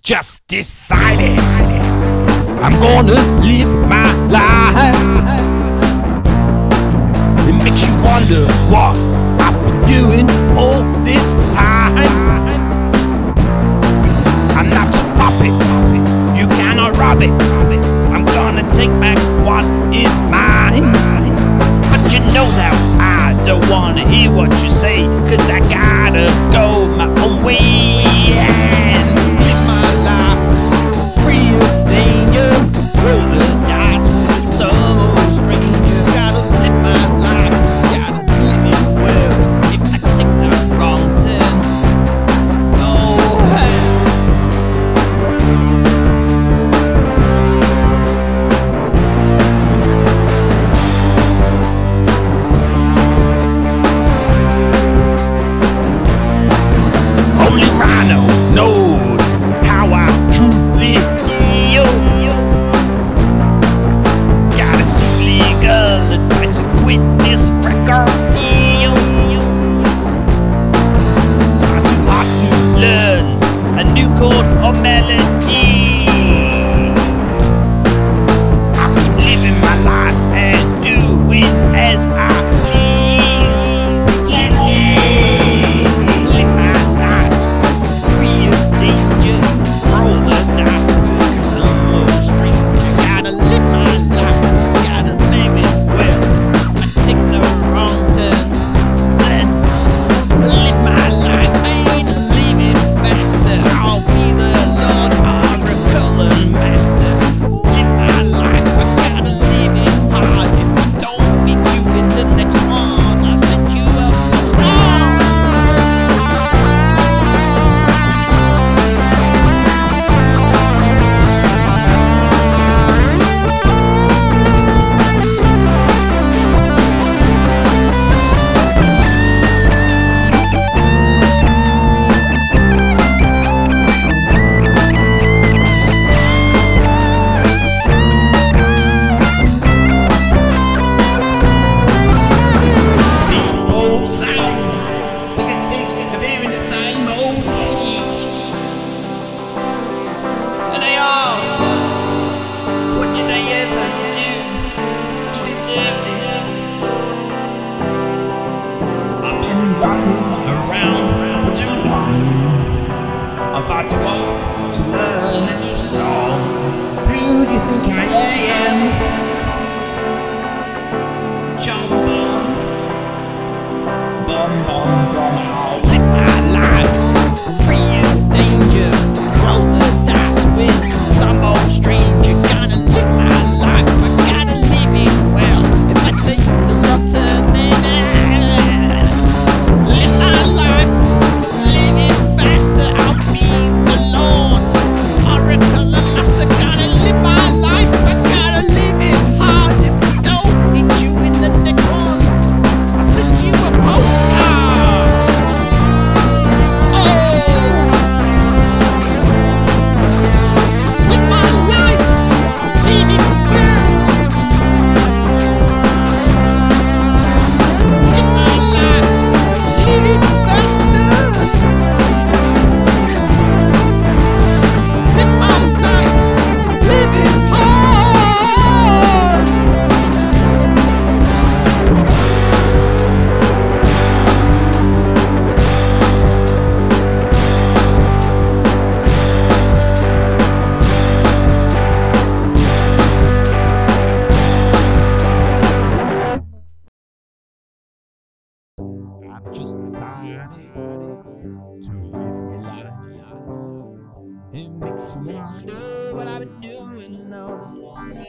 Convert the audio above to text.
just decided I'm gonna live my life. It makes you wonder what I've been doing all this time. I'm not your puppet, you cannot rob it. I'm gonna take back what is mine. But you know that I don't wanna hear what you say, 'cause I gotta go my own way and live my life free of danger. Roll the dice with some old stranger. Gotta live my life, gotta live it well. If I take the wrong turn, oh hey. Only Rhino knows how I truly feel. Gotta seek legal advice and quit this record deal. Not too hard to learn a new chord or melody. I keep living my life and doing as I please. Live my life free of danger. Roll the dice with some old stranger. Gotta live my life, gotta live it well. I take the wrong turn, then live my life and live it faster. I'll be the Lord Oracle and Master. Live my life, I gotta live it hard. If I don't meet you in the next one, I'll set you up for star. People say they get sick of hearing the same old shit, and they ask, what did they ever do to deserve this? I've been walking around for too long. I'm far too old to learn a new song. Who do you think I am? John Bon, drum. I'll live my life free of danger. Roll the dice with some old stranger. Gotta live my life, I gotta live it well. If I take the wrong turn, then live my life, live it faster. I'll be the Lord Oracle and Master. Gotta live my life, I gotta live it hard. If I don't meet you in the next one, I'll send you a postcard. Oh, live my life, live it well. Live my life, live it faster. Live my life, live it hard. I've just decided to live my life. It makes me wonder what I've been doing all this